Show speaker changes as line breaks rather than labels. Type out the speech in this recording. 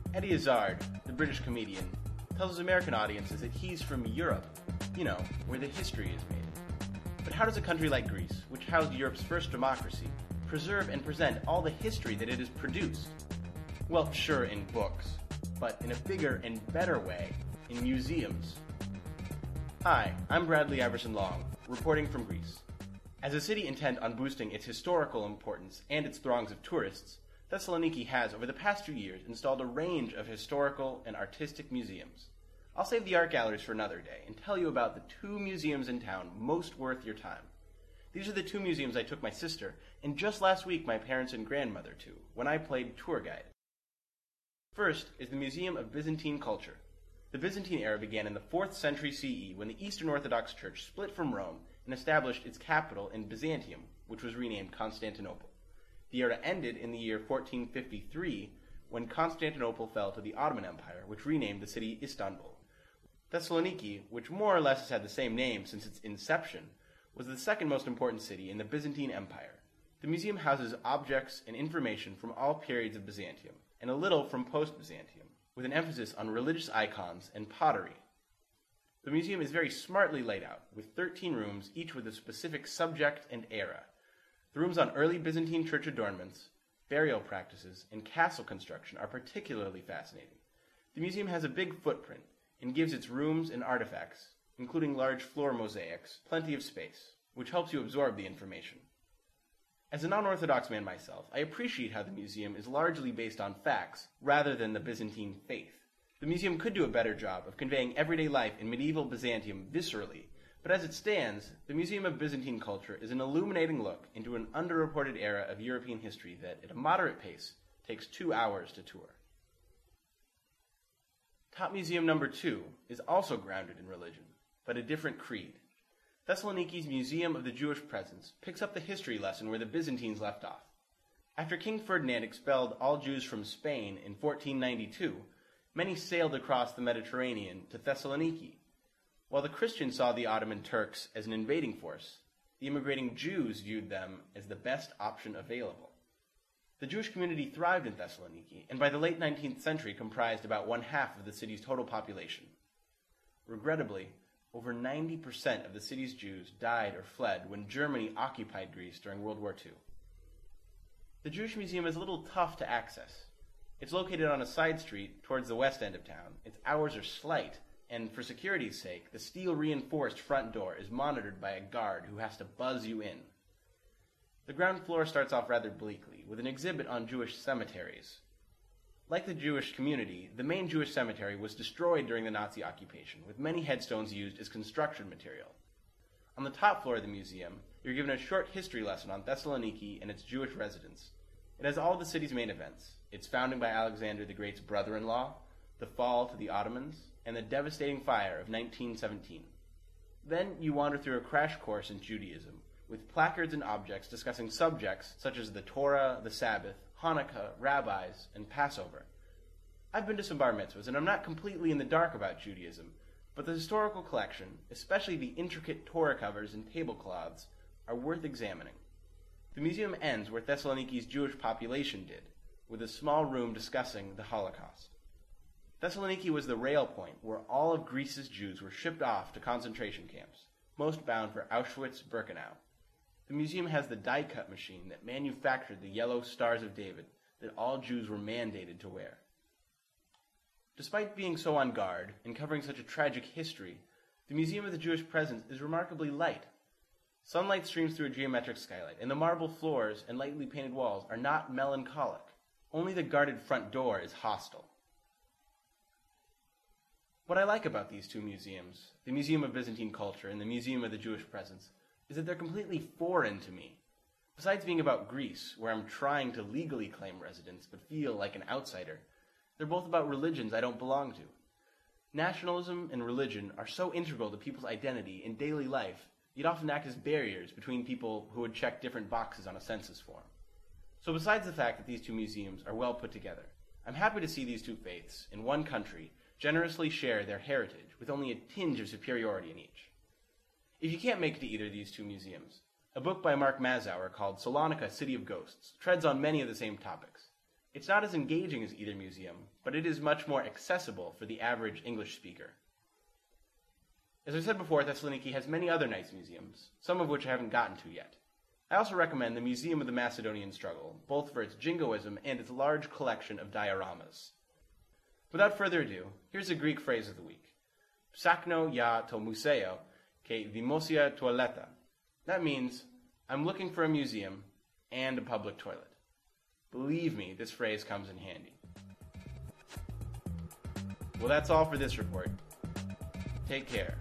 Eddie Izzard, the British comedian, tells his American audiences that he's from Europe, where the history is made. But how does a country like Greece, which housed Europe's first democracy, preserve and present all the history that it has produced? Well, sure, in books, but in a bigger and better way, in museums. Hi, I'm Bradley Iverson Long, reporting from Greece. As a city intent on boosting its historical importance and its throngs of tourists, Thessaloniki has, over the past few years, installed a range of historical and artistic museums. I'll save the art galleries for another day and tell you about the 2 museums in town most worth your time. These are the 2 museums I took my sister, and just last week my parents and grandmother to, when I played tour guide. First is the Museum of Byzantine Culture. The Byzantine era began in the 4th century CE when the Eastern Orthodox Church split from Rome and established its capital in Byzantium, which was renamed Constantinople. The era ended in the year 1453 when Constantinople fell to the Ottoman Empire, which renamed the city Istanbul. Thessaloniki, which more or less has had the same name since its inception, was the second most important city in the Byzantine Empire. The museum houses objects and information from all periods of Byzantium, and a little from post-Byzantium, with an emphasis on religious icons and pottery. The museum is very smartly laid out, with 13 rooms, each with a specific subject and era. The rooms on early Byzantine church adornments, burial practices, and castle construction are particularly fascinating. The museum has a big footprint and gives its rooms and artifacts, including large floor mosaics, plenty of space, which helps you absorb the information. As a non-Orthodox man myself, I appreciate how the museum is largely based on facts rather than the Byzantine faith. The museum could do a better job of conveying everyday life in medieval Byzantium viscerally, but as it stands, the Museum of Byzantine Culture is an illuminating look into an underreported era of European history that, at a moderate pace, takes 2 hours to tour. Top Museum number 2 is also grounded in religion, but a different creed. Thessaloniki's Museum of the Jewish Presence picks up the history lesson where the Byzantines left off. After King Ferdinand expelled all Jews from Spain in 1492, many sailed across the Mediterranean to Thessaloniki. While the Christians saw the Ottoman Turks as an invading force, the immigrating Jews viewed them as the best option available. The Jewish community thrived in Thessaloniki, and by the late 19th century comprised about 1/2 of the city's total population. Regrettably, over 90% of the city's Jews died or fled when Germany occupied Greece during World War II. The Jewish Museum is a little tough to access. It's located on a side street towards the west end of town. Its hours are slight, and for security's sake, the steel-reinforced front door is monitored by a guard who has to buzz you in. The ground floor starts off rather bleakly, with an exhibit on Jewish cemeteries. Like the Jewish community, the main Jewish cemetery was destroyed during the Nazi occupation, with many headstones used as construction material. On the top floor of the museum, you're given a short history lesson on Thessaloniki and its Jewish residents. It has all the city's main events: its founding by Alexander the Great's brother-in-law, the fall to the Ottomans, and the devastating fire of 1917. Then you wander through a crash course in Judaism, with placards and objects discussing subjects such as the Torah, the Sabbath, Hanukkah, rabbis, and Passover. I've been to some bar mitzvahs, and I'm not completely in the dark about Judaism, but the historical collection, especially the intricate Torah covers and tablecloths, are worth examining. The museum ends where Thessaloniki's Jewish population did, with a small room discussing the Holocaust. Thessaloniki was the rail point where all of Greece's Jews were shipped off to concentration camps, most bound for Auschwitz-Birkenau. The museum has the die-cut machine that manufactured the yellow Stars of David that all Jews were mandated to wear. Despite being so on guard and covering such a tragic history, the Museum of the Jewish Presence is remarkably light. Sunlight streams through a geometric skylight, and the marble floors and lightly painted walls are not melancholic. Only the guarded front door is hostile. What I like about these 2 museums, the Museum of Byzantine Culture and the Museum of the Jewish Presence, is that they're completely foreign to me. Besides being about Greece, where I'm trying to legally claim residence but feel like an outsider, they're both about religions I don't belong to. Nationalism and religion are so integral to people's identity in daily life, yet often act as barriers between people who would check different boxes on a census form. So besides the fact that these 2 museums are well put together, I'm happy to see these 2 faiths in one country generously share their heritage with only a tinge of superiority in each. If you can't make it to either of these 2 museums, a book by Mark Mazauer called Salonika, City of Ghosts treads on many of the same topics. It's not as engaging as either museum, but it is much more accessible for the average English speaker. As I said before, Thessaloniki has many other nice museums, some of which I haven't gotten to yet. I also recommend the Museum of the Macedonian Struggle, both for its jingoism and its large collection of dioramas. Without further ado, here's a Greek phrase of the week. Ψάχνω για το μουσείο και δημόσια τουαλέτα. That means, I'm looking for a museum and a public toilet. Believe me, this phrase comes in handy. Well, that's all for this report. Take care.